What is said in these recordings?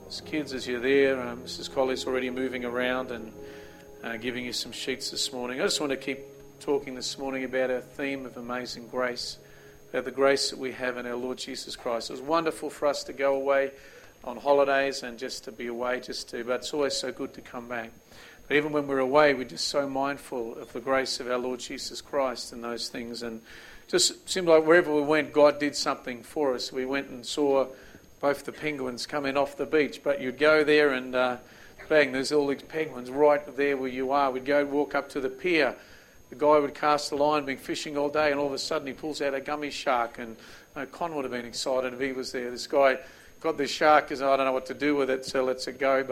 As kids, as you're there, Mrs. Colley's already moving around and giving you some sheets this morning. I just want to keep talking this morning about our theme of amazing grace, about the grace that we have in our Lord Jesus Christ. It was wonderful for us to go away on holidays and just to be away, but it's always so good to come back. But even when we're away, we're just so mindful of the grace of our Lord Jesus Christ and those things. And just seemed like wherever we went, God did something for us. We went and saw both the penguins coming off the beach, but you'd go there and bang, there's all these penguins right there where you are. We'd go walk up to the pier. The guy would cast the line, been fishing all day, and all of a sudden he pulls out a gummy shark. And Con would have been excited if he was there. This guy got this shark, I don't know what to do with it, so lets it go.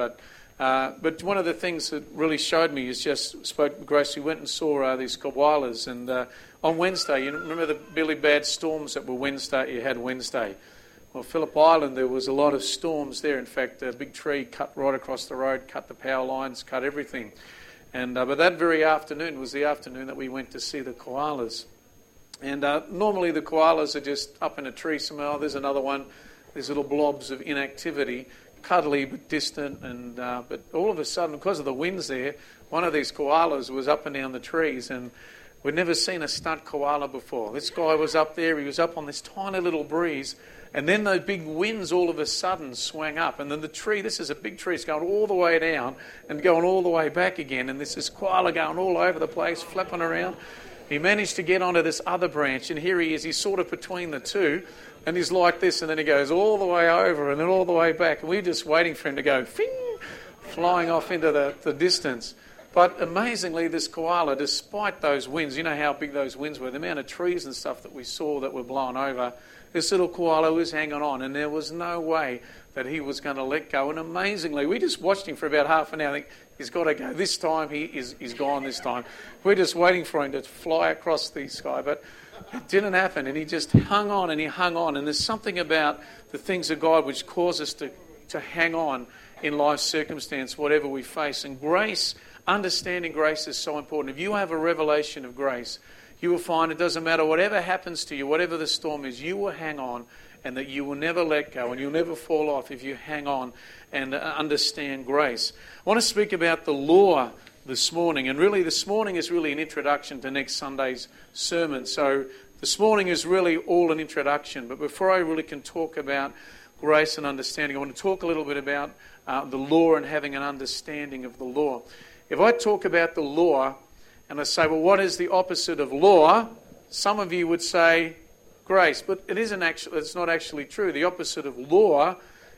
But one of the things that really showed me is just spoke to Grace. We went and saw these koalas, and on Wednesday, you remember the really bad storms that were Wednesday? You had Wednesday. Well, Phillip Island, there was a lot of storms there. In fact, a big tree cut right across the road, cut the power lines, cut everything. And but that very afternoon was the afternoon that we went to see the koalas. And normally the koalas are just up in a tree somewhere. Oh, there's another one. There's little blobs of inactivity, cuddly but distant. And but all of a sudden, because of the winds there, one of these koalas was up and down the trees. And we'd never seen a stunt koala before. This guy was up there. He was up on this tiny little breeze. And then those big winds all of a sudden swang up. And then the tree, this is a big tree, it's going all the way down and going all the way back again. And there's this koala going all over the place, flapping around. He managed to get onto this other branch. And here he is, he's sort of between the two. And he's like this, and then he goes all the way over and then all the way back. And we're just waiting for him to go, fing, flying off into the distance. But amazingly, this koala, despite those winds, you know how big those winds were, the amount of trees and stuff that we saw that were blown over, this little koala was hanging on, and there was no way that he was going to let go. And amazingly, we just watched him for about half an hour. I think he's got to go. This time, he's gone this time. We're just waiting for him to fly across the sky. But it didn't happen, and he just hung on, and he hung on. And there's something about the things of God which cause us to hang on in life's circumstance, whatever we face. And grace, understanding grace is so important. If you have a revelation of grace, you will find it doesn't matter whatever happens to you, whatever the storm is, you will hang on and that you will never let go and you'll never fall off if you hang on and understand grace. I want to speak about the law this morning, and really this morning is really an introduction to next Sunday's sermon. So this morning is really all an introduction, but before I really can talk about grace and understanding, I want to talk a little bit about the law and having an understanding of the law. If I talk about the law, and I say, well, what is the opposite of law? Some of you would say grace, but it's not actually true. The opposite of law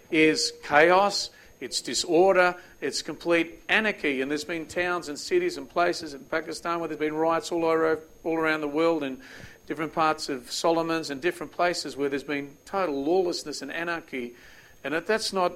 is chaos, it's disorder, it's complete anarchy. And there's been towns and cities and places in Pakistan where there's been riots all around the world, and different parts of Solomon's and different places where there's been total lawlessness and anarchy. And that's not...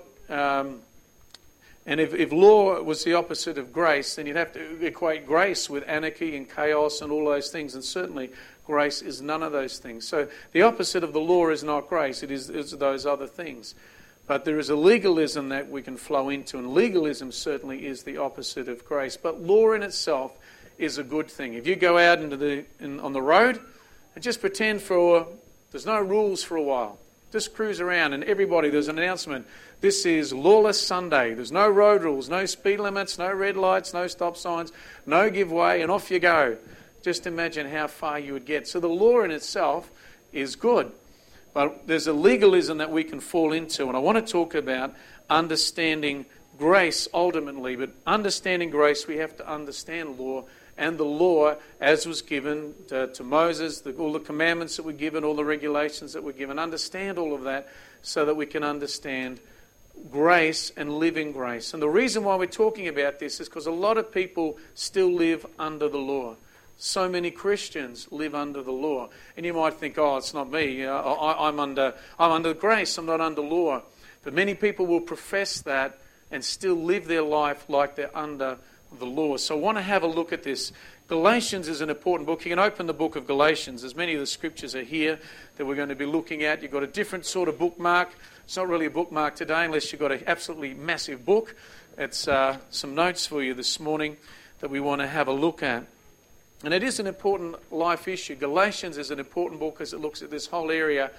And if law was the opposite of grace, then you'd have to equate grace with anarchy and chaos and all those things. And certainly grace is none of those things. So the opposite of the law is not grace. It's those other things. But there is a legalism that we can flow into. And legalism certainly is the opposite of grace. But law in itself is a good thing. If you go out on the road and just pretend there's no rules for a while. Just cruise around and there's an announcement. This is Lawless Sunday. There's no road rules, no speed limits, no red lights, no stop signs, no give way, and off you go. Just imagine how far you would get. So the law in itself is good. But there's a legalism that we can fall into. And I want to talk about understanding grace ultimately. But understanding grace, we have to understand law. And the law, as was given to Moses, all the commandments that were given, all the regulations that were given, understand all of that so that we can understand grace and live in grace. And the reason why we're talking about this is because a lot of people still live under the law. So many Christians live under the law. And you might think, oh, it's not me. I'm under grace, I'm not under law. But many people will profess that and still live their life like they're under the law. So I want to have a look at this. Galatians is an important book. You can open the book of Galatians. As many of the scriptures are here that we're going to be looking at. You've got a different sort of bookmark. It's not really a bookmark today unless you've got an absolutely massive book. It's some notes for you this morning that we want to have a look at. And it is an important life issue. Galatians is an important book because it looks at this whole area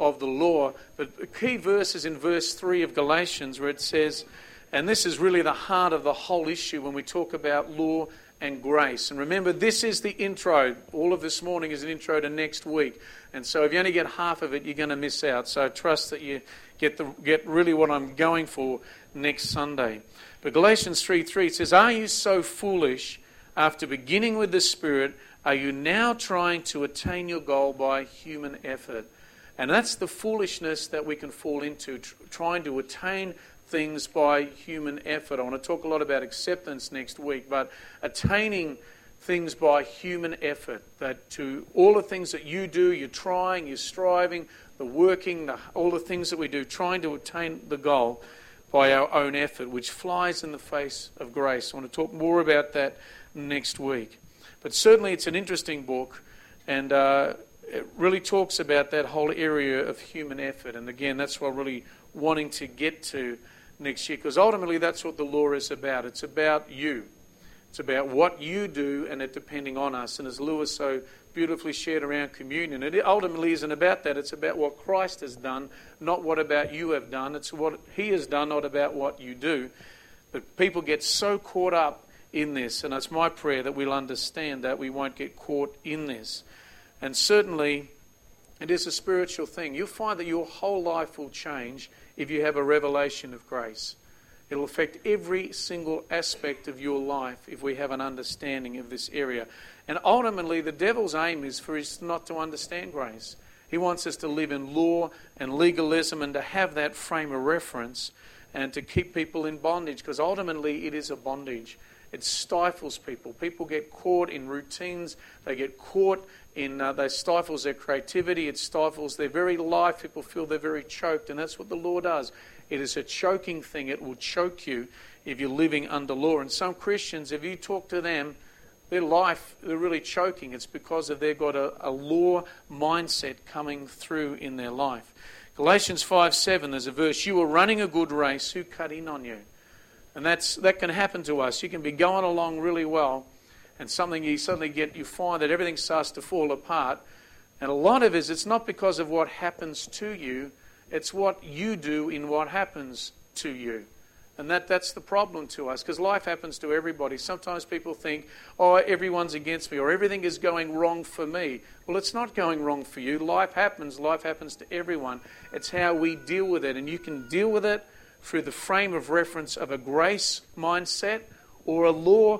of the law. But the key verse is in verse 3 of Galatians, where it says, and this is really the heart of the whole issue when we talk about law and grace. And remember, this is the intro. All of this morning is an intro to next week. And so if you only get half of it, you're going to miss out. So I trust that you get really what I'm going for next Sunday. But Galatians 3:3 says, are you so foolish? After beginning with the Spirit, are you now trying to attain your goal by human effort? And that's the foolishness that we can fall into, trying to attain things by human effort. I want to talk a lot about acceptance next week, but attaining things by human effort, that to all the things that you do, you're trying, you're striving, the working, all the things that we do, trying to attain the goal by our own effort, which flies in the face of grace. I want to talk more about that next week. But certainly it's an interesting book, and it really talks about that whole area of human effort. And again, that's what I'm really wanting to get to next year, because ultimately that's what the law is about. It's about you. It's about what you do and it depending on us. And as Lewis so beautifully shared around communion, it ultimately isn't about that. It's about what Christ has done, not what about you have done. It's what He has done, not about what you do. But people get so caught up in this, and it's my prayer that we'll understand that we won't get caught in this. And certainly it is a spiritual thing. You'll find that your whole life will change if you have a revelation of grace. It'll affect every single aspect of your life if we have an understanding of this area. And ultimately, the devil's aim is for us not to understand grace. He wants us to live in law and legalism and to have that frame of reference and to keep people in bondage, because ultimately it is a bondage. It stifles people. People get caught in routines. They get caught in, they stifles their creativity. It stifles their very life. People feel they're very choked, and that's what the law does. It is a choking thing. It will choke you if you're living under law. And some Christians, if you talk to them, their life, they're really choking. It's because they've got a law mindset coming through in their life. Galatians 5:7, there's a verse, you were running a good race, who cut in on you? And that can happen to us. You can be going along really well, and something you find that everything starts to fall apart. And a lot of it is, it's not because of what happens to you, it's what you do in what happens to you. And that's the problem to us, because life happens to everybody. Sometimes people think, oh, everyone's against me, or everything is going wrong for me. Well, it's not going wrong for you. Life happens to everyone. It's how we deal with it. And you can deal with it through the frame of reference of a grace mindset or a law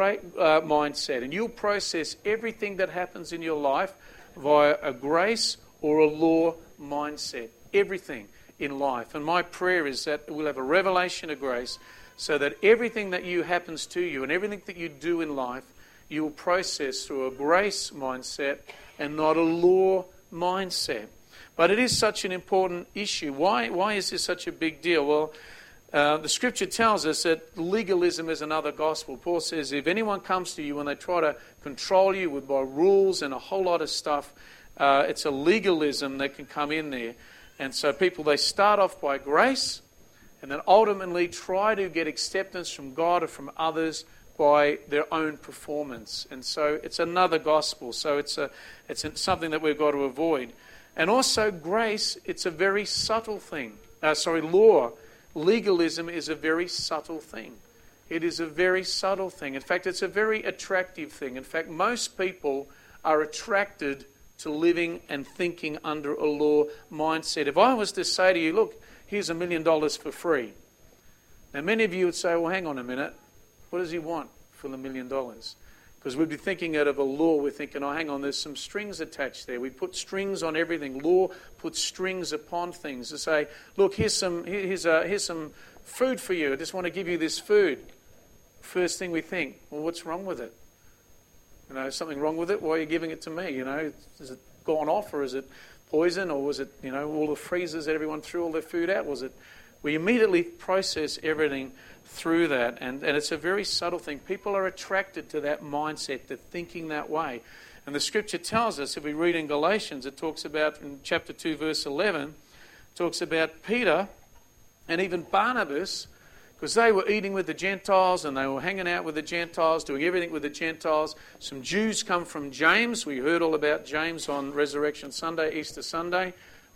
mindset. And you'll process everything that happens in your life via a grace or a law mindset. Everything in life. And my prayer is that we'll have a revelation of grace so that everything that happens to you and everything that you do in life, you will process through a grace mindset and not a law mindset. But it is such an important issue. Why is this such a big deal? Well, the Scripture tells us that legalism is another gospel. Paul says if anyone comes to you and they try to control you by rules and a whole lot of stuff, it's a legalism that can come in there. And so people, they start off by grace and then ultimately try to get acceptance from God or from others by their own performance. And so it's another gospel. So it's something that we've got to avoid. And also grace, it's a very subtle thing. Law, legalism is a very subtle thing. It is a very subtle thing. In fact, it's a very attractive thing. In fact, most people are attracted to living and thinking under a law mindset. If I was to say to you, look, here's $1 million for free. Now, many of you would say, well, hang on a minute. What does he want for the $1 million? Because we'd be thinking out of a law, we're thinking, oh, hang on, there's some strings attached there. We put strings on everything. Law puts strings upon things to say, look, here's some food for you. I just want to give you this food. First thing we think, well, what's wrong with it? Is something wrong with it? Why are you giving it to me? Is it gone off, or is it poison, or was it, all the freezers that everyone threw all their food out? We immediately process everything through that, and it's a very subtle thing. People are attracted to that mindset, to thinking that way. And the Scripture tells us, if we read in Galatians, it talks about, in chapter 2, verse 11, talks about Peter and even Barnabas, because they were eating with the Gentiles and they were hanging out with the Gentiles, doing everything with the Gentiles. Some Jews come from James. We heard all about James on Resurrection Sunday, Easter Sunday.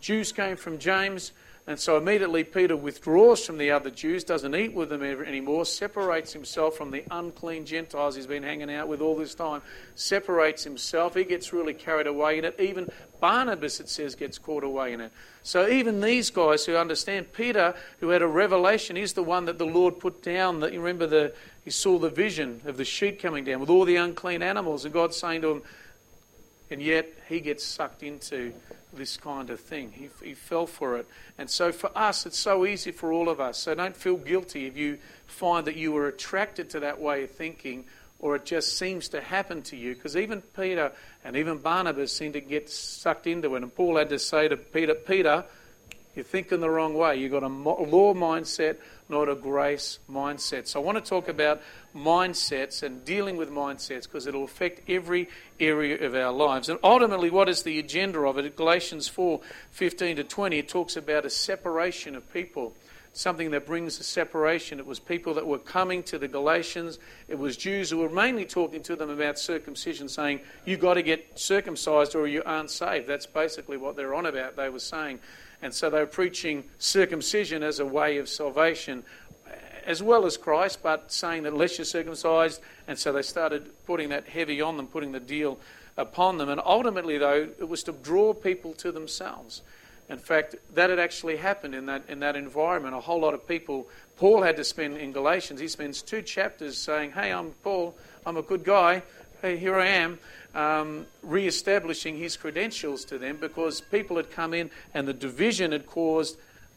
Jews came from James, and so immediately Peter withdraws from the other Jews, doesn't eat with them anymore, separates himself from the unclean Gentiles he's been hanging out with all this time, separates himself. He gets really carried away in it. Even Barnabas, it says, gets caught away in it. So even these guys who understand, Peter, who had a revelation, is the one that the Lord put down. That, you remember, he saw the vision of the sheet coming down with all the unclean animals, and God saying to him, and yet he gets sucked into this kind of thing. He fell for it. And so for us, it's so easy for all of us. So don't feel guilty if you find that you were attracted to that way of thinking, or it just seems to happen to you. Because even Peter and even Barnabas seemed to get sucked into it. And Paul had to say to Peter, Peter, you're thinking the wrong way. You've got a law mindset, not a grace mindset. So I want to talk about mindsets and dealing with mindsets, because it'll affect every area of our lives. And ultimately, what is the agenda of it? At Galatians 4:15-20, it talks about a separation of people. Something that brings a separation. It was people that were coming to the Galatians. It was Jews who were mainly talking to them about circumcision, saying, you've got to get circumcised or you aren't saved. That's basically what they're on about, they were saying. And so they were preaching circumcision as a way of salvation, as well as Christ, but saying that unless you're circumcised. And so they started putting that heavy on them, putting the deal upon them. And ultimately, though, it was to draw people to themselves. In fact, that had actually happened in that environment. A whole lot of people, Paul had to spend in Galatians, he spends 2 chapters saying, hey, I'm Paul, I'm a good guy, hey, here I am, re-establishing his credentials to them, because people had come in and the division had caused,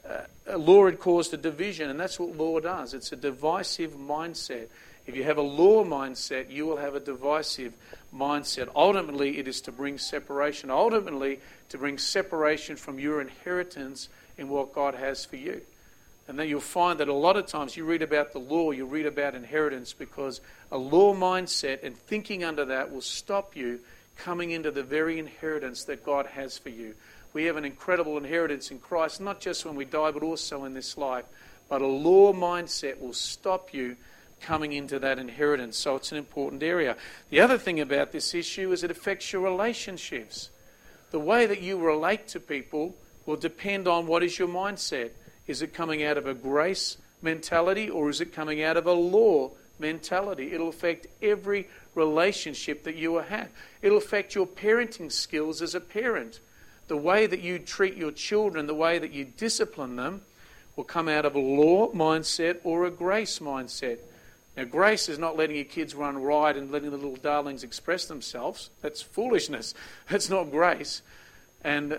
law had caused a division, and that's what law does. It's a divisive mindset. If you have a law mindset, you will have a divisive mindset. Ultimately, it is to bring separation. Ultimately, to bring separation from your inheritance in what God has for you. And then you'll find that a lot of times you read about the law, you read about inheritance, because a law mindset and thinking under that will stop you coming into the very inheritance that God has for you. We have an incredible inheritance in Christ, not just when we die, but also in this life. But a law mindset will stop you coming into that inheritance. So it's an important area. The other thing about this issue is it affects your relationships. The way that you relate to people will depend on what is your mindset. Is it coming out of a grace mentality, or is it coming out of a law mentality? It'll affect every relationship that you have. It'll affect your parenting skills as a parent. The way that you treat your children, the way that you discipline them, will come out of a law mindset or a grace mindset. Now, grace is not letting your kids run riot and letting the little darlings express themselves. That's foolishness. That's not grace. And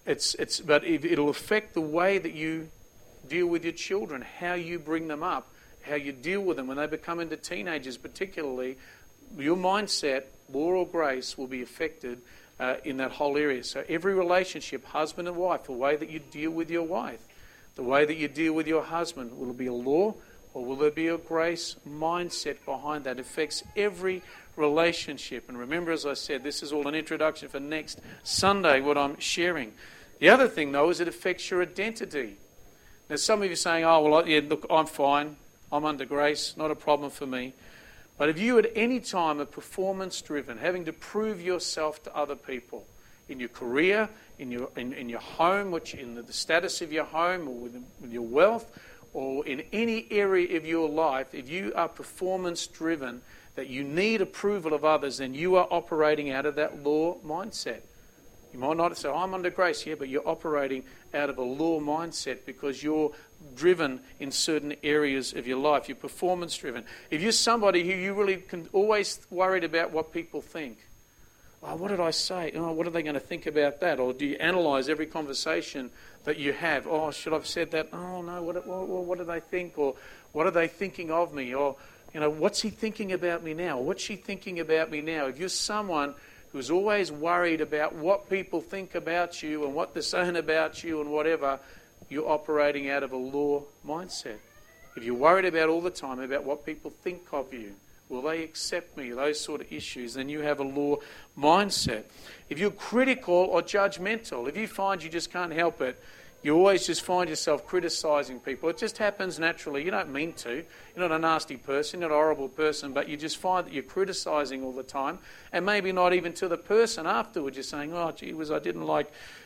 but it'll affect the way that you deal with your children, how you bring them up, how you deal with them when they become into teenagers, particularly. Your mindset, law or grace, will be affected in that whole area. So every relationship, husband and wife, the way that you deal with your wife, the way that you deal with your husband, will it be a law? Or will there be a grace mindset behind that? It affects every relationship. And remember, as I said, this is all an introduction for next Sunday, what I'm sharing. The other thing, though, is it affects your identity. Now, some of you are saying, oh, well, yeah, look, I'm fine. I'm under grace. Not a problem for me. But if you at any time are performance-driven, having to prove yourself to other people, in your career, in your home, which in the status of your home, or with your wealth, or in any area of your life, if you are performance-driven, that you need approval of others, then you are operating out of that law mindset. You might not say, I'm under grace, yeah, but you're operating out of a law mindset because you're driven in certain areas of your life. You're performance-driven. If you're somebody who you really can always worried about what people think, oh, what did I say? Oh, what are they going to think about that? Or do you analyse every conversation that you have? Oh, should I have said that? Oh, no, what do they think? Or what are they thinking of me? Or, what's he thinking about me now? What's she thinking about me now? If you're someone who's always worried about what people think about you and what they're saying about you and whatever, you're operating out of a law mindset. If you're worried about all the time about what people think of you, will they accept me? Those sort of issues. Then you have a law mindset. If you're critical or judgmental, if you find you just can't help it, you always just find yourself criticising people. It just happens naturally. You don't mean to. You're not a nasty person, you're not a horrible person, but you just find that you're criticising all the time. And maybe not even to the person afterwards. You're saying, oh, gee whiz, I didn't like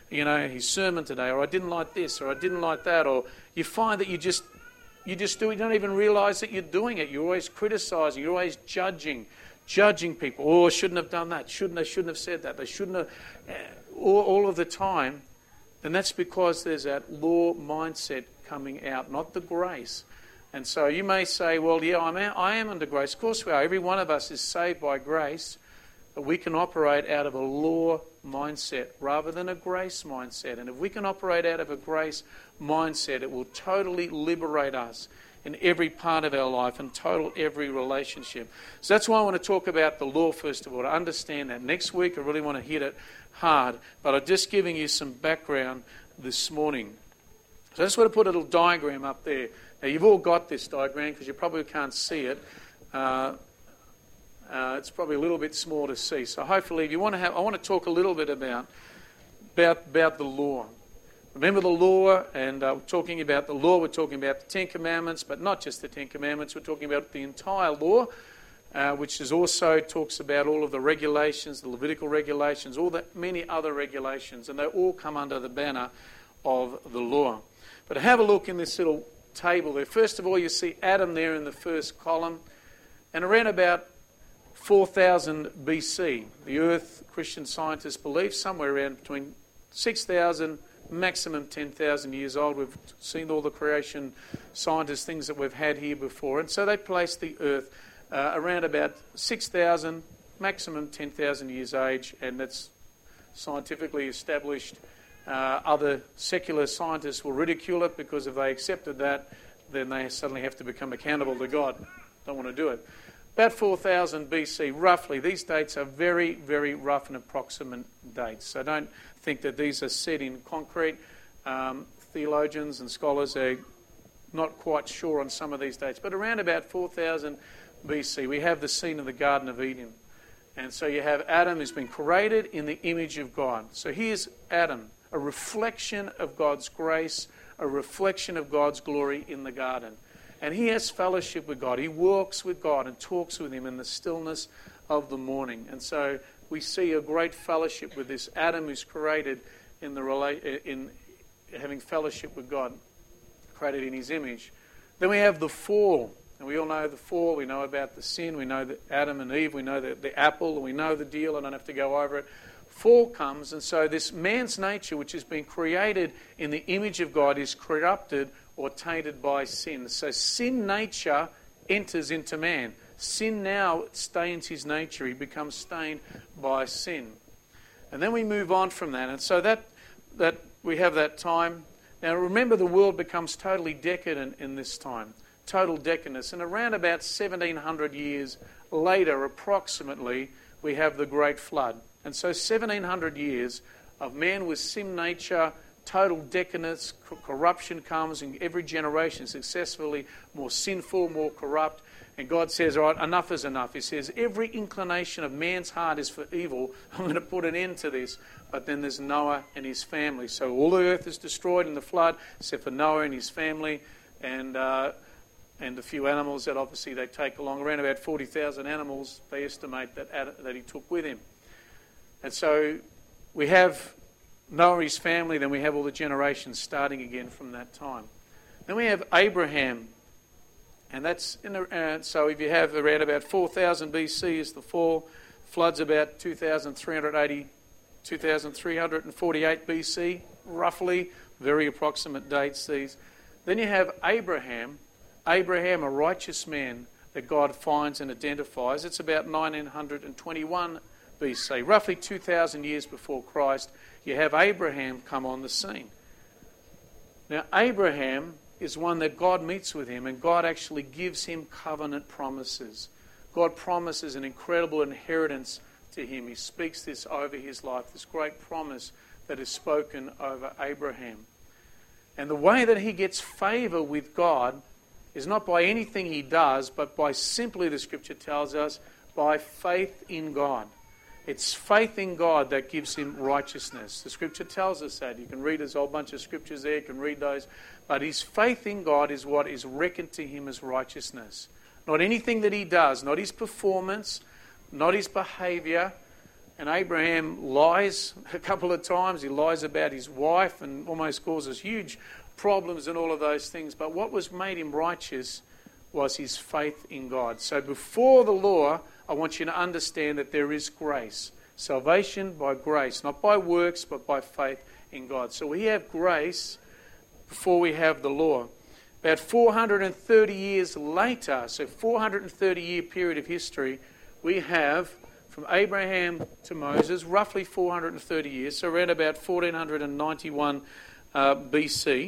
his sermon today, or I didn't like this, or I didn't like that, or you find that you just do it, you don't even realise that you're doing it. You're always criticising, you're always judging people. Oh, I shouldn't have done that. They shouldn't have said that. They shouldn't have, all of the time. And that's because there's that law mindset coming out, not the grace. And so you may say, well, yeah, I am under grace. Of course we are. Every one of us is saved by grace. But we can operate out of a law mindset rather than a grace mindset. And if we can operate out of a grace mindset, it will totally liberate us in every part of our life and total every relationship. So that's why I want to talk about the law first of all, to understand that. Next week I really want to hit it hard, but I'm just giving you some background this morning. So I just want to put a little diagram up there. Now you've all got this diagram because you probably can't see it. It's probably a little bit small to see. So hopefully, if you want to I want to talk a little bit about the law. Remember the law, and we're talking about the law. We're talking about the Ten Commandments, but not just the Ten Commandments. We're talking about the entire law, which is also talks about all of the regulations, the Levitical regulations, all the many other regulations, and they all come under the banner of the law. But have a look in this little table there. First of all, you see Adam there in the first column, and around about 4,000 BC, the earth, Christian scientists believe, somewhere around between 6,000, maximum 10,000 years old. We've seen all the creation scientists, things that we've had here before. And so they placed the earth around about 6,000, maximum 10,000 years age, and that's scientifically established. Other secular scientists will ridicule it because if they accepted that, then they suddenly have to become accountable to God. Don't want to do it. About 4,000 BC, roughly. These dates are very, very rough and approximate dates. So don't think that these are set in concrete. Theologians and scholars are not quite sure on some of these dates. But around about 4,000 BC, we have the scene of the Garden of Eden. And so you have Adam who's been created in the image of God. So here's Adam, a reflection of God's grace, a reflection of God's glory in the garden. And he has fellowship with God. He walks with God and talks with him in the stillness of the morning. And so we see a great fellowship with this Adam who's created in having fellowship with God, created in his image. Then we have the fall. And we all know the fall. We know about the sin. We know that Adam and Eve. We know the apple. We know the deal. I don't have to go over it. Fall comes, and so this man's nature, which has been created in the image of God, is corrupted or tainted by sin. So sin nature enters into man. Sin now stains his nature. He becomes stained by sin. And then we move on from that. And so that we have that time. Now remember, the world becomes totally decadent in this time. Total decadence. And around about 1,700 years later, approximately, we have the Great Flood. And so 1,700 years of man with sin nature, total decadence, corruption comes in every generation, successfully more sinful, more corrupt. And God says, all right, enough is enough. He says, every inclination of man's heart is for evil. I'm going to put an end to this. But then there's Noah and his family. So all the earth is destroyed in the flood, except for Noah and his family, and a few animals that obviously they take along. Around about 40,000 animals, they estimate that he took with him. And so we have Noah and his family, then we have all the generations starting again from that time. Then we have Abraham. And that's so if you have around about 4,000 BC is the fall, floods about 2,348 BC, roughly, very approximate dates these. Then you have Abraham, a righteous man that God finds and identifies. It's about 1921 BC, roughly 2,000 years before Christ. You have Abraham come on the scene. Now, Abraham is one that God meets with him, and God actually gives him covenant promises. God promises an incredible inheritance to him. He speaks this over his life, this great promise that is spoken over Abraham. And the way that he gets favour with God is not by anything he does, but by simply, the Scripture tells us, by faith in God. It's faith in God that gives him righteousness. The Scripture tells us that. You can read, there's a whole bunch of Scriptures there, you can read those. But his faith in God is what is reckoned to him as righteousness. Not anything that he does, not his performance, not his behaviour, And Abraham lies a couple of times. He lies about his wife and almost causes huge problems and all of those things. But what was made him righteous was his faith in God. So before the law, I want you to understand that there is grace. Salvation by grace, not by works, but by faith in God. So we have grace before we have the law. About 430 years later, so 430-year period of history, we have from Abraham to Moses, roughly 430 years, so around about 1491 BC,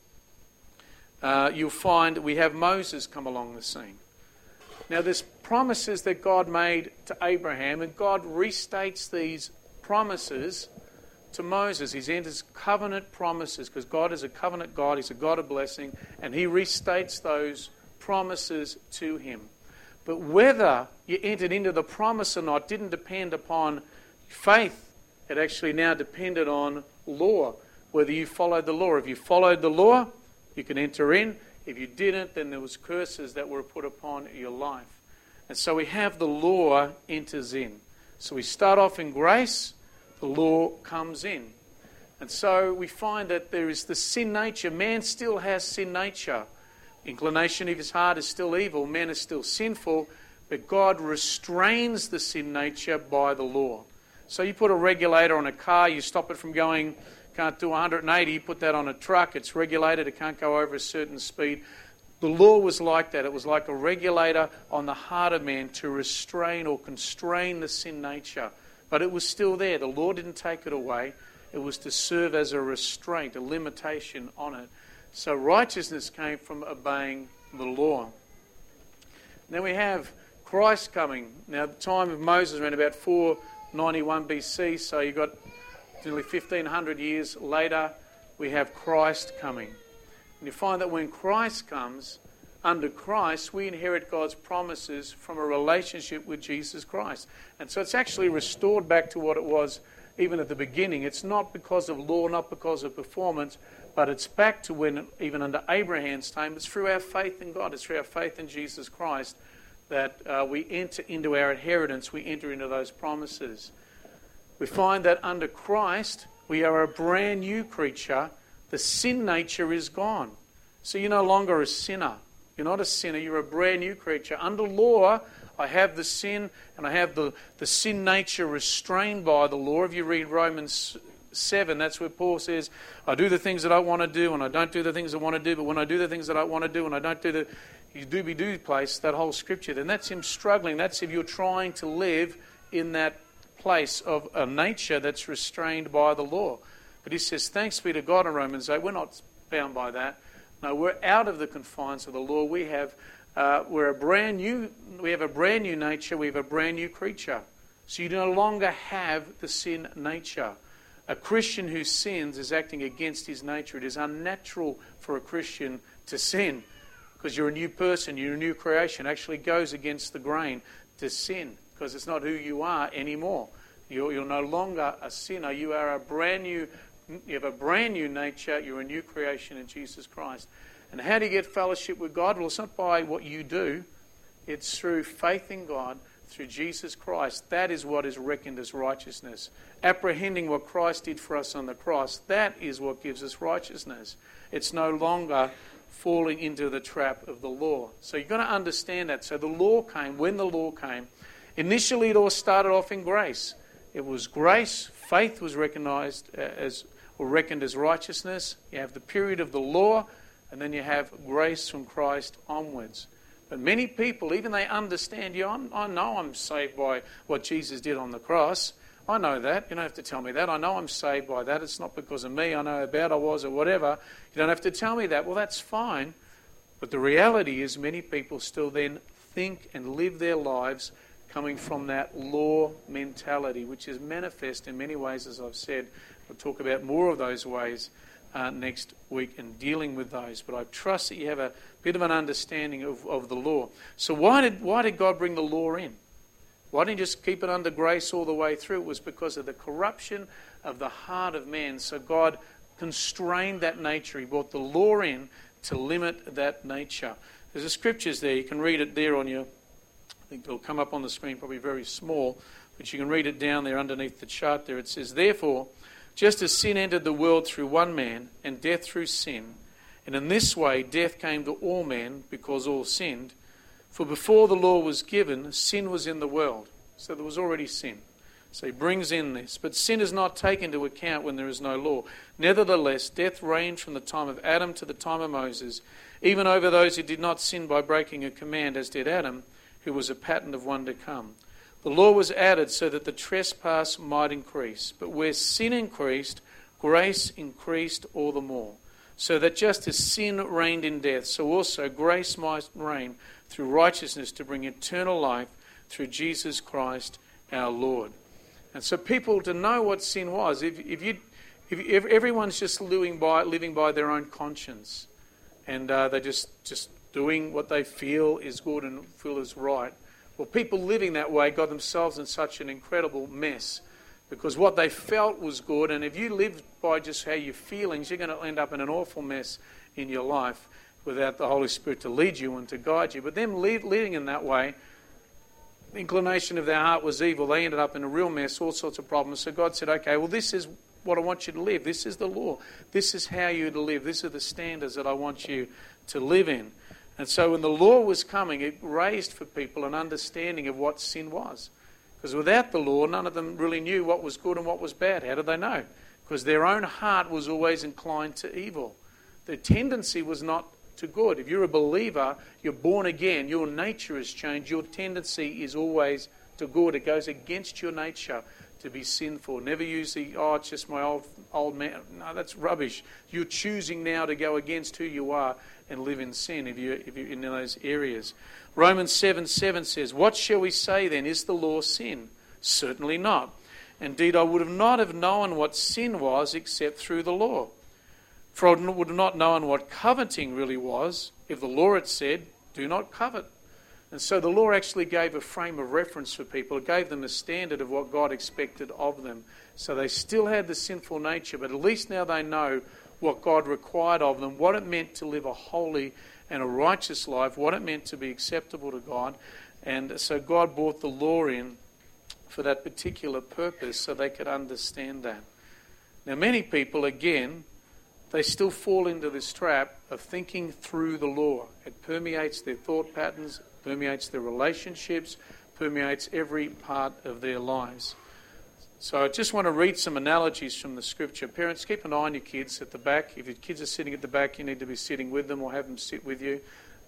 you'll find we have Moses come along the scene. Now there's promises that God made to Abraham, and God restates these promises to Moses. He enters covenant promises because God is a covenant God. He's a God of blessing, and he restates those promises to him. But whether you entered into the promise or not didn't depend upon faith. It actually now depended on law, whether you followed the law. If you followed the law, you can enter in. If you didn't, then there was curses that were put upon your life. And so we have the law enters in. So we start off in grace, the law comes in. And so we find that there is the sin nature. Man still has sin nature. Inclination of his heart is still evil. Man is still sinful. But God restrains the sin nature by the law. So you put a regulator on a car, you stop it from going, can't do 180, you put that on a truck, it's regulated, it can't go over a certain speed. The law was like that. It was like a regulator on the heart of man to restrain or constrain the sin nature. But it was still there. The law didn't take it away. It was to serve as a restraint, a limitation on it. So righteousness came from obeying the law. Then we have Christ coming. Now, the time of Moses around about 491 BC, so you've got nearly 1,500 years later, we have Christ coming. And you find that when Christ comes, under Christ, we inherit God's promises from a relationship with Jesus Christ. And so it's actually restored back to what it was even at the beginning. It's not because of law, not because of performance, but it's back to when, even under Abraham's time, it's through our faith in God, it's through our faith in Jesus Christ that we enter into our inheritance, we enter into those promises. We find that under Christ, we are a brand new creature. The sin nature is gone. So you're no longer a sinner. You're not a sinner, you're a brand new creature. Under law, I have the sin, and I have the sin nature restrained by the law. If you read Romans 7, that's where Paul says, I do the things that I want to do, and I don't do the things I want to do, but when I do the things that I want to do, and I don't do the do place, that whole scripture, then that's him struggling. That's if you're trying to live in that place of a nature that's restrained by the law. But he says, thanks be to God in Romans 8, we're not bound by that. No, we're out of the confines of the law. We have a brand new nature. We have a brand new creature. So you no longer have the sin nature. A Christian who sins is acting against his nature. It is unnatural for a Christian to sin because you're a new person, you're a new creation. It actually goes against the grain to sin because it's not who you are anymore. You're no longer a sinner. You have a brand new nature. You're a new creation in Jesus Christ. And how do you get fellowship with God? Well, it's not by what you do. It's through faith in God, through Jesus Christ. That is what is reckoned as righteousness. Apprehending what Christ did for us on the cross, that is what gives us righteousness. It's no longer falling into the trap of the law. So you've got to understand that. So the law came. When the law came, initially it all started off in grace. It was grace. Faith was reckoned as righteousness. You have the period of the law, and then you have grace from Christ onwards. But many people, even they understand, I know I'm saved by what Jesus did on the cross. I know that. You don't have to tell me that. I know I'm saved by that. It's not because of me. I know how bad I was or whatever. You don't have to tell me that. Well, that's fine. But the reality is many people still then think and live their lives coming from that law mentality, which is manifest in many ways, as I've said. We'll talk about more of those ways next week and dealing with those. But I trust that you have a bit of an understanding of the law. So why did God bring the law in? Why didn't he just keep it under grace all the way through? It was because of the corruption of the heart of man. So God constrained that nature. He brought the law in to limit that nature. There's the scriptures there. You can read it there on your... I think it'll come up on the screen, probably very small. But you can read it down there underneath the chart there. It says, therefore, just as sin entered the world through one man, and death through sin, and in this way death came to all men because all sinned. For before the law was given, sin was in the world. So there was already sin. So he brings in this. But sin is not taken into account when there is no law. Nevertheless, death reigned from the time of Adam to the time of Moses, even over those who did not sin by breaking a command, as did Adam, who was a pattern of one to come. The law was added so that the trespass might increase. But where sin increased, grace increased all the more. So that just as sin reigned in death, so also grace might reign through righteousness to bring eternal life through Jesus Christ our Lord. And so people, to know what sin was, if everyone's just living by their own conscience, and they're just doing what they feel is good and feel is right, well, people living that way got themselves in such an incredible mess, because what they felt was good, and if you live by just how your feelings, you're going to end up in an awful mess in your life without the Holy Spirit to lead you and to guide you. But them living in that way, the inclination of their heart was evil. They ended up in a real mess, all sorts of problems. So God said, okay, well, this is what I want you to live. This is the law. This is how you're to live. These are the standards that I want you to live in. And so when the law was coming, it raised for people an understanding of what sin was. Because without the law, none of them really knew what was good and what was bad. How did they know? Because their own heart was always inclined to evil. Their tendency was not to good. If you're a believer, you're born again, your nature has changed. Your tendency is always to good. It goes against your nature to be sinful. Never use it's just my old man. No, that's rubbish. You're choosing now to go against who you are and live in sin if you're in those areas. Romans 7:7 says, what shall we say then? Is the law sin? Certainly not. Indeed, I would not have known what sin was except through the law. For I would have not known what coveting really was if the law had said, do not covet. And so the law actually gave a frame of reference for people. It gave them a standard of what God expected of them. So they still had the sinful nature, but at least now they know what God required of them, what it meant to live a holy and a righteous life, what it meant to be acceptable to God. And so God brought the law in for that particular purpose so they could understand that. Now many people, again, they still fall into this trap of thinking through the law. It permeates their thought patterns, permeates their relationships, permeates every part of their lives. So I just want to read some analogies from the scripture. Parents, keep an eye on your kids at the back. If your kids are sitting at the back, you need to be sitting with them or have them sit with you.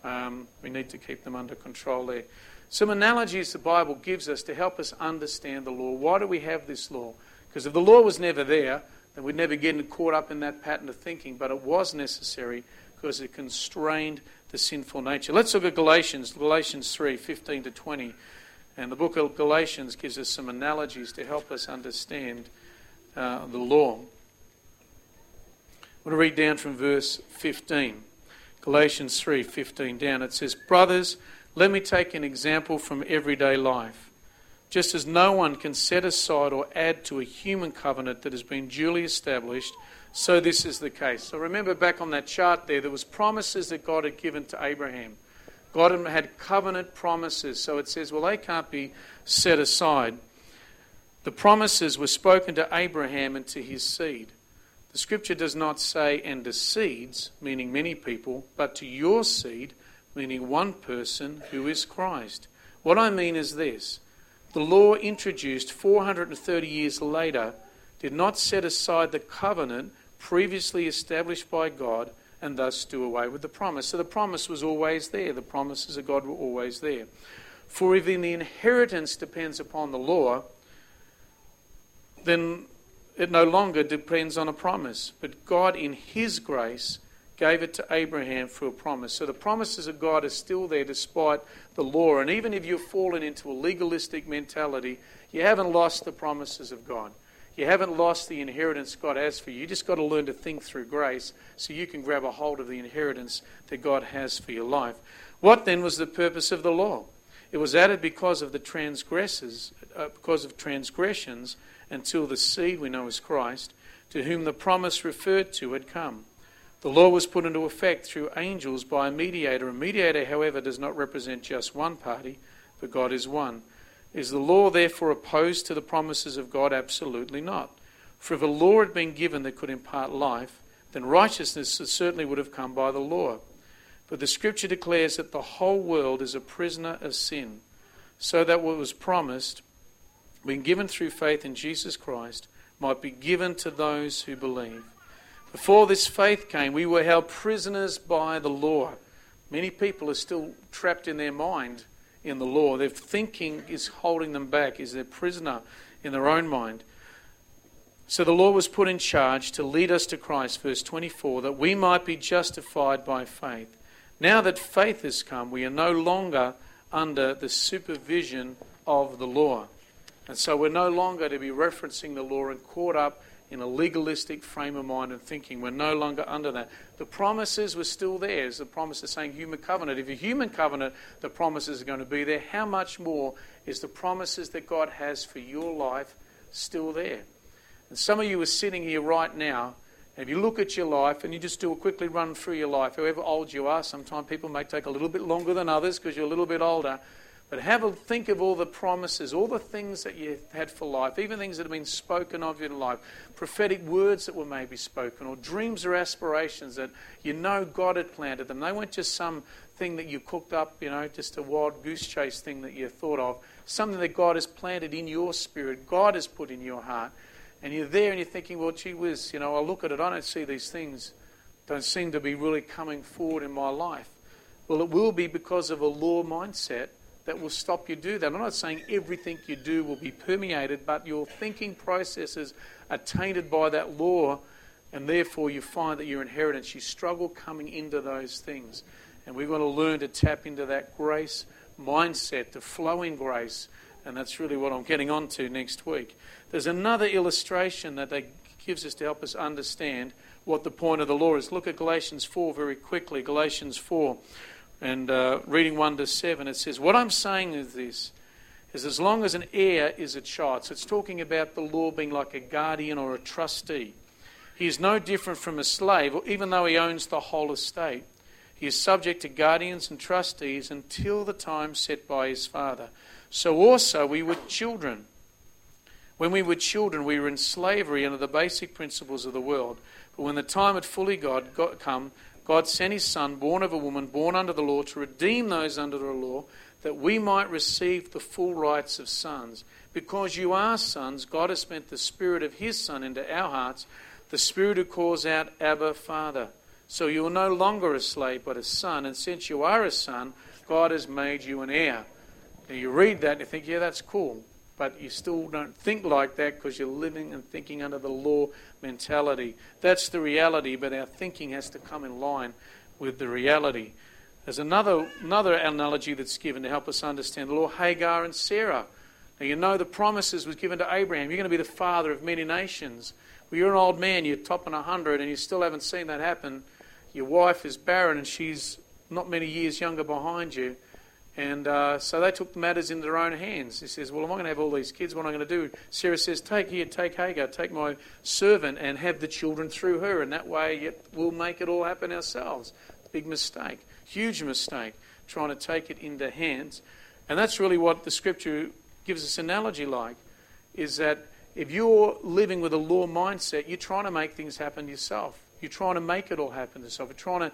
We need to keep them under control there. Some analogies the Bible gives us to help us understand the law. Why do we have this law? Because if the law was never there, then we'd never get caught up in that pattern of thinking. But it was necessary because it constrained the sinful nature. Let's look at Galatians 3:15 to 20. And the book of Galatians gives us some analogies to help us understand the law. I want to read down from verse 15. Galatians 3:15 down. It says, brothers, let me take an example from everyday life. Just as no one can set aside or add to a human covenant that has been duly established, so this is the case. So remember back on that chart there was promises that God had given to Abraham. God had covenant promises. So it says, well, they can't be set aside. The promises were spoken to Abraham and to his seed. The scripture does not say, and to seeds, meaning many people, but to your seed, meaning one person who is Christ. What I mean is this. The law introduced 430 years later did not set aside the covenant previously established by God and thus do away with the promise. So the promise was always there. The promises of God were always there. For if the inheritance depends upon the law, then it no longer depends on a promise. But God in his grace gave it to Abraham for a promise. So the promises of God are still there despite the law. And even if you've fallen into a legalistic mentality, you haven't lost the promises of God. You haven't lost the inheritance God has for you. You just got to learn to think through grace so you can grab a hold of the inheritance that God has for your life. What then was the purpose of the law? It was added because of transgressions until the seed we know is Christ, to whom the promise referred to had come. The law was put into effect through angels by a mediator. A mediator, however, does not represent just one party, but God is one. Is the law therefore opposed to the promises of God? Absolutely not. For if a law had been given that could impart life, then righteousness certainly would have come by the law. But the Scripture declares that the whole world is a prisoner of sin, so that what was promised, being given through faith in Jesus Christ, might be given to those who believe. Before this faith came, we were held prisoners by the law. Many people are still trapped in their mind in the law. Their thinking is holding them back, is their prisoner in their own mind. So the law was put in charge to lead us to Christ, verse 24, that we might be justified by faith. Now that faith has come, we are no longer under the supervision of the law. And so we're no longer to be referencing the law and caught up in a legalistic frame of mind and thinking. We're no longer under that. The promises were still there. As the promise is saying human covenant. If a human covenant, the promises are going to be there. How much more is the promises that God has for your life still there? And some of you are sitting here right now, and if you look at your life and you just do a quickly run through your life, however old you are, sometimes people may take a little bit longer than others because you're a little bit older, but have a think of all the promises, all the things that you had for life, even things that have been spoken of in life, prophetic words that were maybe spoken, or dreams or aspirations that you know God had planted them. They weren't just some thing that you cooked up, just a wild goose chase thing that you thought of. Something that God has planted in your spirit, God has put in your heart. And you're there and you're thinking, well, gee whiz, I look at it, I don't see these things, don't seem to be really coming forward in my life. Well, it will be because of a law mindset that will stop you do that. I'm not saying everything you do will be permeated, but your thinking processes are tainted by that law, and therefore you find that your inheritance, you struggle coming into those things. And we're going to learn to tap into that grace mindset, to flow in grace, and that's really what I'm getting on to next week. There's another illustration that gives us to help us understand what the point of the law is. Look at Galatians 4 very quickly. Galatians 4, and reading 1 to 7, it says, what I'm saying is this, is as long as an heir is a child. So it's talking about the law being like a guardian or a trustee. He is no different from a slave, even though he owns the whole estate. He is subject to guardians and trustees until the time set by his father. So also we were children. When we were children, we were in slavery under the basic principles of the world. But when the time had fully come, God sent his Son, born of a woman, born under the law, to redeem those under the law, that we might receive the full rights of sons. Because you are sons, God has sent the Spirit of his Son into our hearts, the Spirit who calls out, Abba, Father. So you are no longer a slave, but a son. And since you are a son, God has made you an heir. Now you read that and you think, yeah, that's cool. But you still don't think like that because you're living and thinking under the law mentality. That's the reality, but our thinking has to come in line with the reality. There's another analogy that's given to help us understand the law, Hagar and Sarah. Now you know the promises was given to Abraham. You're going to be the father of many nations. Well, you're an old man, you're topping 100, and you still haven't seen that happen. Your wife is barren and she's not many years younger behind you. And so they took matters into their own hands. He says, well, I'm not going to have all these kids. What am I going to do? Sarah says, take Hagar, take my servant and have the children through her. And that way we'll make it all happen ourselves. Big mistake. Huge mistake. Trying to take it into hands. And that's really what the Scripture gives us an analogy like. Is that if you're living with a law mindset, you're trying to make things happen yourself. You're trying to make it all happen yourself. You're trying to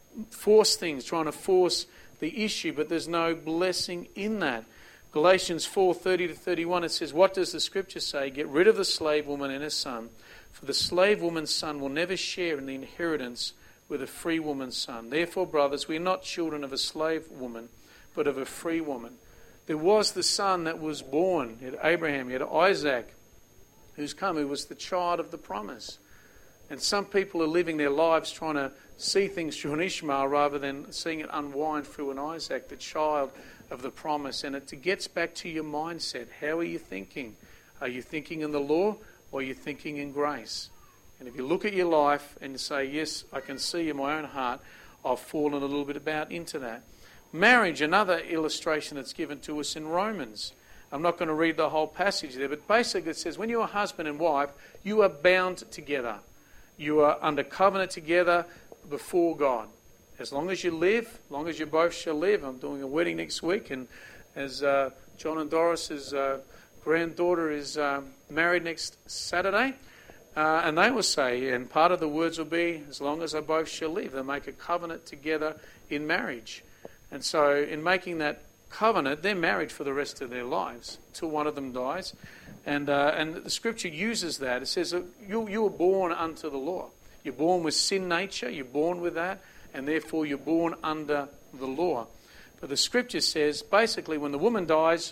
force things, trying to force the issue, but there's no blessing in that. Galatians 4:30 to 31, it says, what does the Scripture say? Get rid of the slave woman and her son, for the slave woman's son will never share in the inheritance with a free woman's son. Therefore, brothers, we are not children of a slave woman, but of a free woman. There was the son that was born. You had Abraham, you had Isaac, who was the child of the promise. And some people are living their lives trying to see things through an Ishmael rather than seeing it unwind through an Isaac, the child of the promise. And it gets back to your mindset. How are you thinking? Are you thinking in the law or are you thinking in grace? And if you look at your life and you say, yes, I can see in my own heart, I've fallen a little bit into that. Marriage, another illustration that's given to us in Romans. I'm not going to read the whole passage there, but basically it says when you're husband and wife, you are bound together. You are under covenant together before God. As long as you live, as long as you both shall live. I'm doing a wedding next week, and as John and Doris's granddaughter is married next Saturday. And they will say, and part of the words will be, as long as they both shall live. They'll make a covenant together in marriage. And so in making that covenant, they're married for the rest of their lives till one of them dies. And the Scripture uses that. It says that you were born unto the law. You're born with sin nature. You're born with that. And therefore you're born under the law. But the Scripture says, basically, when the woman dies,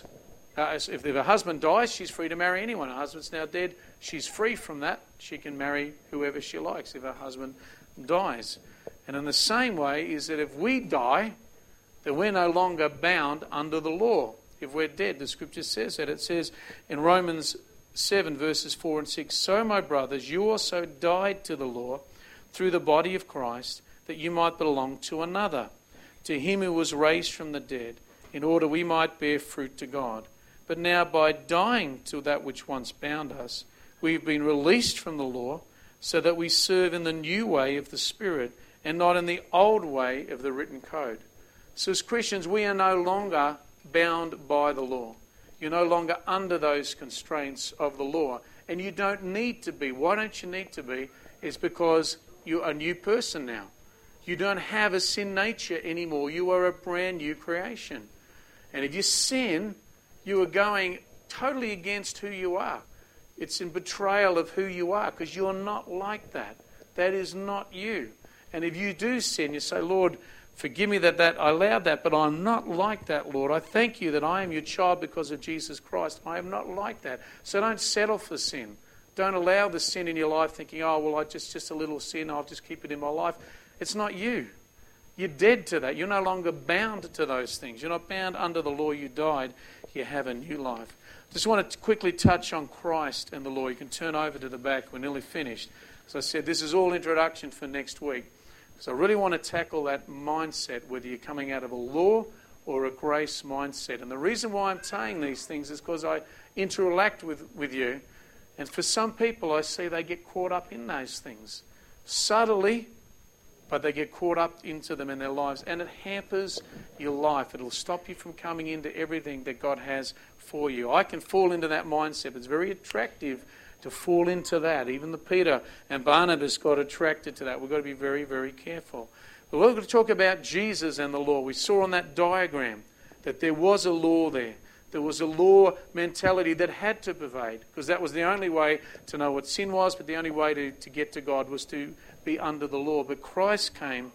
if her husband dies, she's free to marry anyone. Her husband's now dead. She's free from that. She can marry whoever she likes if her husband dies. And in the same way is that if we die, then we're no longer bound under the law. If we're dead, the Scripture says that. It says in Romans 7 verses 4 and 6, "So, my brothers, you also died to the law through the body of Christ, that you might belong to another, to him who was raised from the dead, in order we might bear fruit to God. But now by dying to that which once bound us, we've been released from the law, so that we serve in the new way of the Spirit, and not in the old way of the written code." So as Christians, we are no longer bound by the law. You're no longer under those constraints of the law. And you don't need to be. Why don't you need to be? It's because you're a new person now. You don't have a sin nature anymore. You are a brand new creation. And if you sin, you are going totally against who you are. It's in betrayal of who you are, because you're not like that. That is not you. And if you do sin, you say, "Lord, forgive me that I allowed that, but I'm not like that, Lord. I thank you that I am your child because of Jesus Christ. I am not like that." So don't settle for sin. Don't allow the sin in your life thinking, "Oh, well, I just a little sin, I'll just keep it in my life." It's not you. You're dead to that. You're no longer bound to those things. You're not bound under the law. You died. You have a new life. Just want to quickly touch on Christ and the law. You can turn over to the back. We're nearly finished. As I said, this is all introduction for next week. So I really want to tackle that mindset, whether you're coming out of a law or a grace mindset. And the reason why I'm saying these things is because I interact with you. And for some people, I see they get caught up in those things. Subtly, but they get caught up into them in their lives. And it hampers your life. It'll stop you from coming into everything that God has for you. I can fall into that mindset. It's very attractive to fall into that. Even the Peter and Barnabas got attracted to that. We've got to be very, very careful. But we're going to talk about Jesus and the law. We saw on that diagram that there was a law there. There was a law mentality that had to pervade, because that was the only way to know what sin was, but the only way to get to God was to be under the law. But Christ came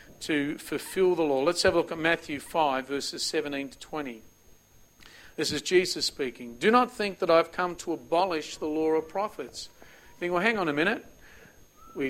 to fulfill the law. Let's have a look at Matthew 5, verses 17 to 20. This is Jesus speaking. "Do not think that I've come to abolish the law of prophets." You think, well, hang on a minute. We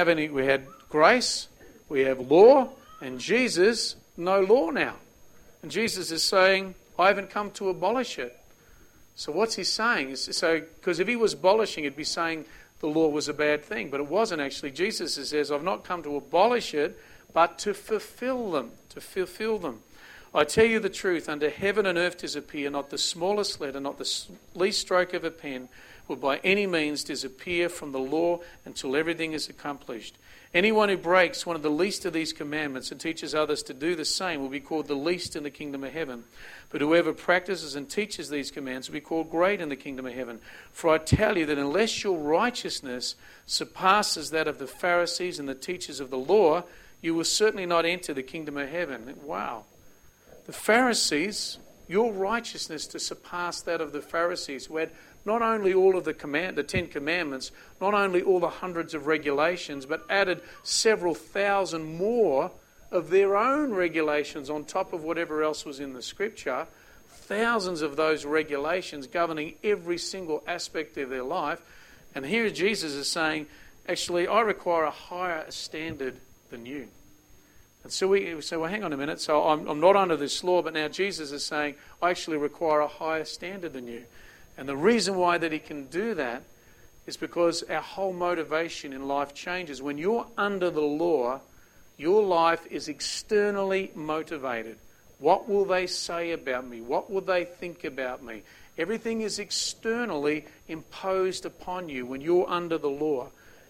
had grace, we have law, and Jesus, no law now. And Jesus is saying, I haven't come to abolish it. So what's he saying? Because if he was abolishing, he'd be saying the law was a bad thing. But it wasn't actually. Jesus says, I've not come to abolish it, but to fulfill them. To fulfill them. "I tell you the truth, under heaven and earth disappear, not the smallest letter, not the least stroke of a pen, will by any means disappear from the law until everything is accomplished. Anyone who breaks one of the least of these commandments and teaches others to do the same will be called the least in the kingdom of heaven. But whoever practices and teaches these commands will be called great in the kingdom of heaven. For I tell you that unless your righteousness surpasses that of the Pharisees and the teachers of the law, you will certainly not enter the kingdom of heaven." Wow. The Pharisees, your righteousness to surpass that of the Pharisees, who had not only all of the 10 commandments, not only all the hundreds of regulations, but added several thousand more of their own regulations on top of whatever else was in the Scripture. Thousands of those regulations governing every single aspect of their life. And here Jesus is saying, actually, I require a higher standard than you. And so we say, well, hang on a minute. So I'm not under this law, but now Jesus is saying, I actually require a higher standard than you. And the reason why that he can do that is because our whole motivation in life changes. When you're under the law, your life is externally motivated. What will they say about me? What will they think about me? Everything is externally imposed upon you when you're under the law.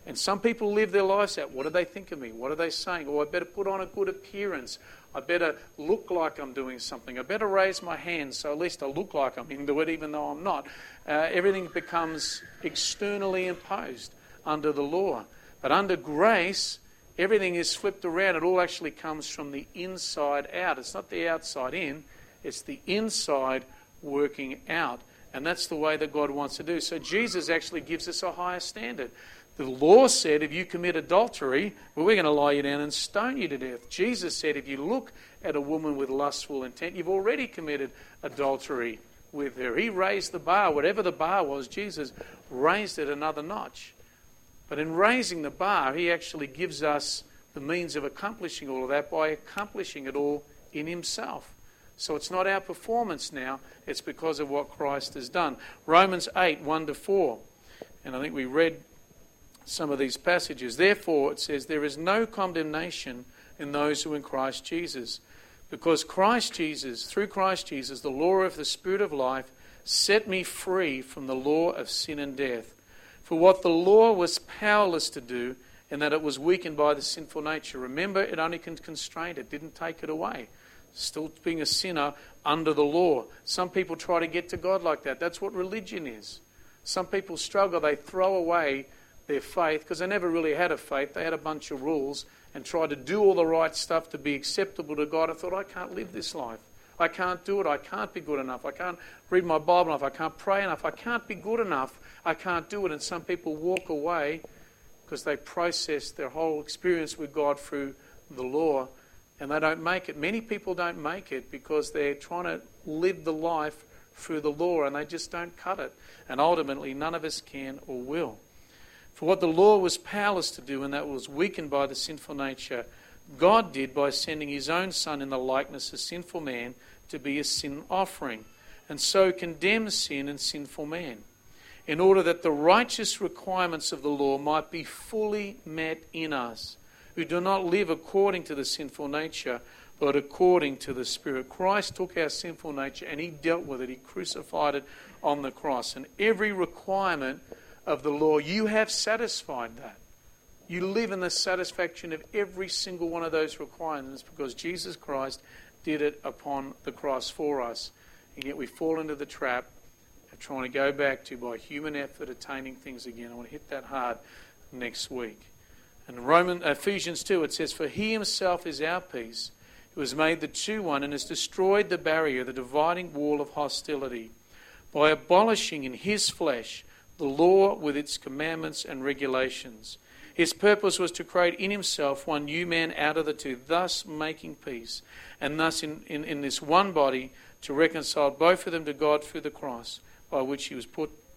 And some people live their lives out. What do they think of me? What are they saying? Oh, I better put on a good appearance. I better look like I'm doing something. I better raise my hand so at least I look like I'm into it even though I'm not. Everything becomes externally imposed under the law. But under grace, everything is flipped around. It all actually comes from the inside out. It's not the outside in. It's the inside working out. And that's the way that God wants to do. So Jesus actually gives us a higher standard. The law said if you commit adultery, well, we're going to lie you down and stone you to death. Jesus said if you look at a woman with lustful intent, you've already committed adultery with her. He raised the bar. Whatever the bar was, Jesus raised it another notch. But in raising the bar, he actually gives us the means of accomplishing all of that by accomplishing it all in himself. So it's not our performance now, it's because of what Christ has done. Romans 8, 1-4. And I think we read some of these passages. Therefore, it says, there is no condemnation in those who are in Christ Jesus. Because Christ Jesus, through Christ Jesus, the law of the Spirit of life, set me free from the law of sin and death. For what the law was powerless to do, in that it was weakened by the sinful nature. Remember, it only constrained it, didn't take it away. Still being a sinner under the law. Some people try to get to God like that. That's what religion is. Some people struggle. They throw away their faith because they never really had a faith. They had a bunch of rules and tried to do all the right stuff to be acceptable to God. I thought, I can't live this life. I can't do it. I can't be good enough. I can't read my Bible enough. I can't pray enough. I can't be good enough. I can't do it. And some people walk away because they process their whole experience with God through the law and they don't make it. Many people don't make it because they're trying to live the life through the law and they just don't cut it. And ultimately, none of us can or will. For what the law was powerless to do, and that was weakened by the sinful nature, God did by sending his own Son in the likeness of sinful man to be a sin offering, and so condemn sin and sinful man, in order that the righteous requirements of the law might be fully met in us, who do not live according to the sinful nature, but according to the Spirit. Christ took our sinful nature and he dealt with it. He crucified it on the cross. And every requirement of the law, you have satisfied that. You live in the satisfaction of every single one of those requirements because Jesus Christ did it upon the cross for us. And yet we fall into the trap of trying to go back to, by human effort, attaining things again. I want to hit that hard next week. And in Ephesians 2 it says, for he himself is our peace, who has made the two one and has destroyed the barrier, the dividing wall of hostility, by abolishing in his flesh the law with its commandments and regulations. His purpose was to create in himself one new man out of the two, thus making peace, and thus in this one body to reconcile both of them to God through the cross, by which he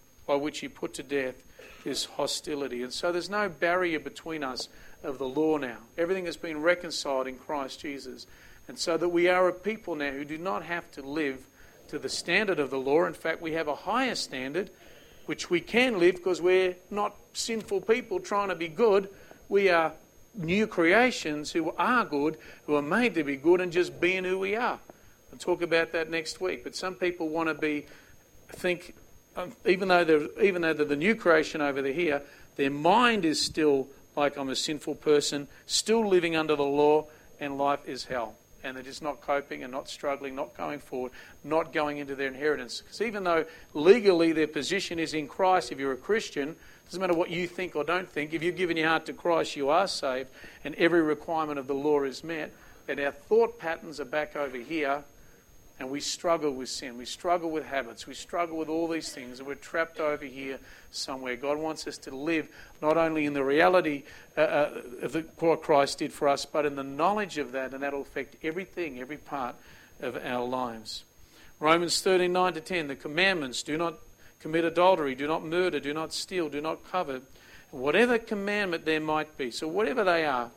put to death this hostility. And so there's no barrier between us of the law now. Everything has been reconciled in Christ Jesus. And so that we are a people now who do not have to live to the standard of the law. In fact, we have a higher standard which we can live because we're not sinful people trying to be good. We are new creations who are good, who are made to be good and just being who we are. I'll talk about that next week. But some people want to think, even though they're the new creation over here, their mind is still like I'm a sinful person, still living under the law, and life is hell. And they're just not coping and not struggling, not going forward, not going into their inheritance. Because even though legally their position is in Christ, if you're a Christian, doesn't matter what you think or don't think, if you've given your heart to Christ, you are saved, and every requirement of the law is met, and our thought patterns are back over here, and we struggle with sin, we struggle with habits, we struggle with all these things, and we're trapped over here somewhere. God wants us to live not only in the reality of what Christ did for us, but in the knowledge of that, and that will affect everything, every part of our lives. Romans 13:9-10, the commandments: do not commit adultery, do not murder, do not steal, do not covet. Whatever commandment there might be, so whatever they are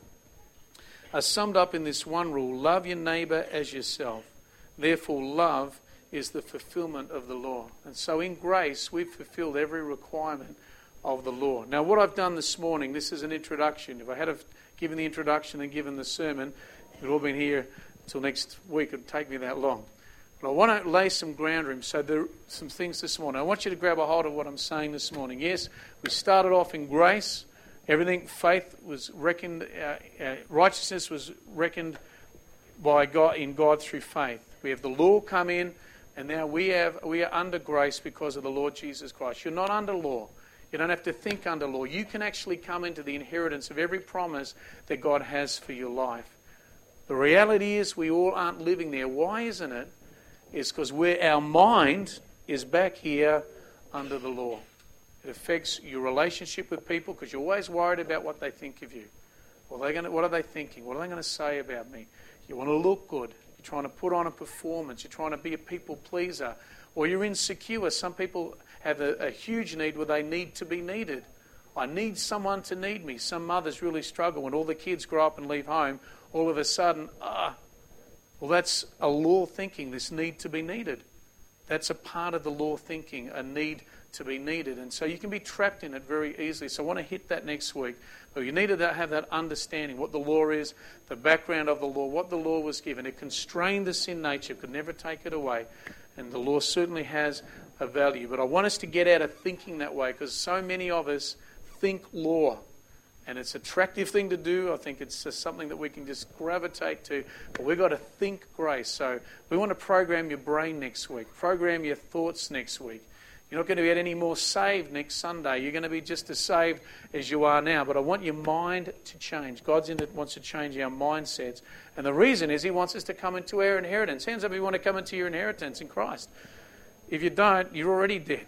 summed up in this one rule: love your neighbour as yourself. Therefore, love is the fulfillment of the law. And so in grace, we've fulfilled every requirement of the law. Now, what I've done this morning, this is an introduction. If I had given the introduction and given the sermon, we'd all been here until next week. It would take me that long. But I want to lay some ground room. So there are some things this morning. I want you to grab a hold of what I'm saying this morning. Yes, we started off in grace. Everything, faith was reckoned, righteousness was reckoned by God in God through faith. We have the law come in, and now we are under grace because of the Lord Jesus Christ. You're not under law. You don't have to think under law. You can actually come into the inheritance of every promise that God has for your life. The reality is we all aren't living there. Why isn't it? It's because our mind is back here under the law. It affects your relationship with people because you're always worried about what they think of you. What are they thinking? What are they going to say about me? You want to look good. You're trying to put on a performance. You're trying to be a people pleaser. Or you're insecure. Some people have a huge need where they need to be needed. I need someone to need me. Some mothers really struggle when all the kids grow up and leave home. All of a sudden, well, that's a law thinking, this need to be needed. That's a part of the law thinking, a need to be needed. And so you can be trapped in it very easily. So I want to hit that next week. But you need to have that understanding, what the law is, the background of the law, what the law was given. It constrained the sin nature, could never take it away. And the law certainly has a value. But I want us to get out of thinking that way because so many of us think law. And it's an attractive thing to do. I think it's just something that we can just gravitate to. But we've got to think grace. So we want to program your brain next week. Program your thoughts next week. You're not going to get any more saved next Sunday. You're going to be just as saved as you are now. But I want your mind to change. God wants to change our mindsets. And the reason is He wants us to come into our inheritance. Hands up if you want to come into your inheritance in Christ. If you don't, you're already dead.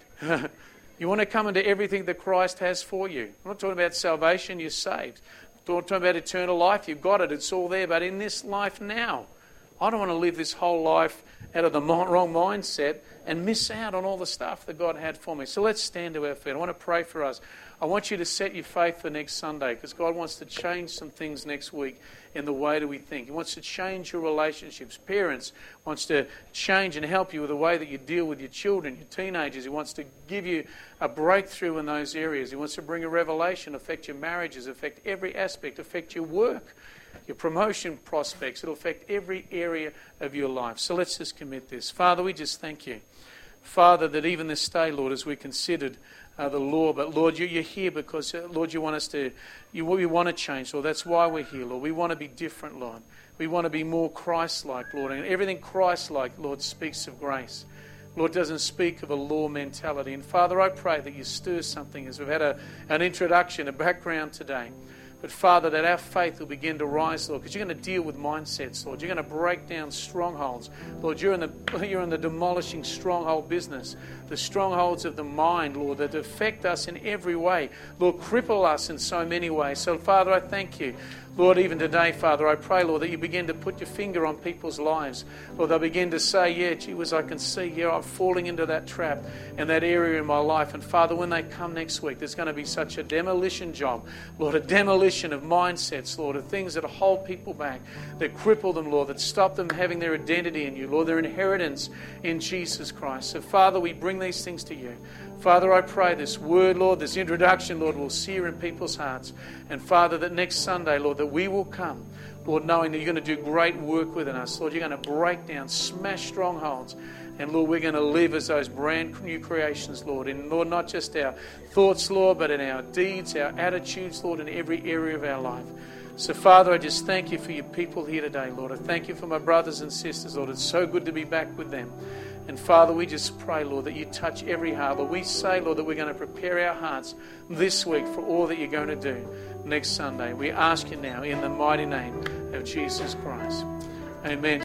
You want to come into everything that Christ has for you. I'm not talking about salvation, you're saved. I'm not talking about eternal life, you've got it, it's all there. But in this life now, I don't want to live this whole life out of the wrong mindset and miss out on all the stuff that God had for me. So let's stand to our feet. I want to pray for us. I want you to set your faith for next Sunday because God wants to change some things next week in the way that we think. He wants to change your relationships. Parents wants to change and help you with the way that you deal with your children, your teenagers. He wants to give you a breakthrough in those areas. He wants to bring a revelation, affect your marriages, affect every aspect, affect your work, your promotion prospects. It'll affect every area of your life. So let's just commit this. Father, we just thank you. Father, that even this day, Lord, as we considered the law, but Lord, you're here because, Lord, you want us to, we want to change, Lord. That's why we're here, Lord. We want to be different, Lord. We want to be more Christ-like, Lord. And everything Christ-like, Lord, speaks of grace. Lord, doesn't speak of a law mentality. And Father, I pray that you stir something as we've had an introduction, a background today. But Father, that our faith will begin to rise, Lord, because you're going to deal with mindsets, Lord. You're going to break down strongholds. Lord, you're in the demolishing stronghold business, the strongholds of the mind, Lord, that affect us in every way. Lord, cripple us in so many ways. So, Father, I thank you. Lord, even today, Father, I pray, Lord, that you begin to put your finger on people's lives. Lord, they'll begin to say, yeah, gee whiz, I can see, I'm falling into that trap in that area in my life. And Father, when they come next week, there's going to be such a demolition job, Lord, a demolition of mindsets, Lord, of things that hold people back, that cripple them, Lord, that stop them having their identity in you, Lord, their inheritance in Jesus Christ. So, Father, we bring these things to you. Father, I pray this word, Lord, this introduction, Lord, will sear in people's hearts. And Father, that next Sunday, Lord, that we will come, Lord, knowing that you're going to do great work within us. Lord, you're going to break down, smash strongholds. And Lord, we're going to live as those brand new creations, Lord. And Lord, not just our thoughts, Lord, but in our deeds, our attitudes, Lord, in every area of our life. So, Father, I just thank you for your people here today, Lord. I thank you for my brothers and sisters, Lord. It's so good to be back with them. And Father, we just pray, Lord, that you touch every heart. Lord, we say, Lord, that we're going to prepare our hearts this week for all that you're going to do next Sunday. We ask you now in the mighty name of Jesus Christ. Amen.